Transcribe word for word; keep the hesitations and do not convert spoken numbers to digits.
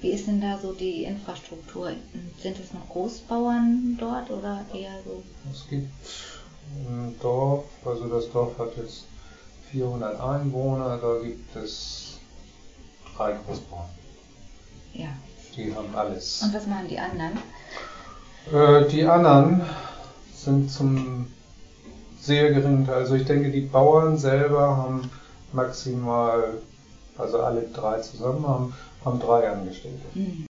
Wie ist denn da so die Infrastruktur? Sind es noch Großbauern dort oder eher so? Es gibt ein Dorf, also das Dorf hat jetzt vierhundert Einwohner, da gibt es drei Großbauern. Ja. Die haben alles. Und was machen die anderen? Äh, die anderen sind zum sehr geringen Teil, also ich denke, die Bauern selber haben maximal, also alle drei zusammen haben, haben drei Angestellte. Mhm.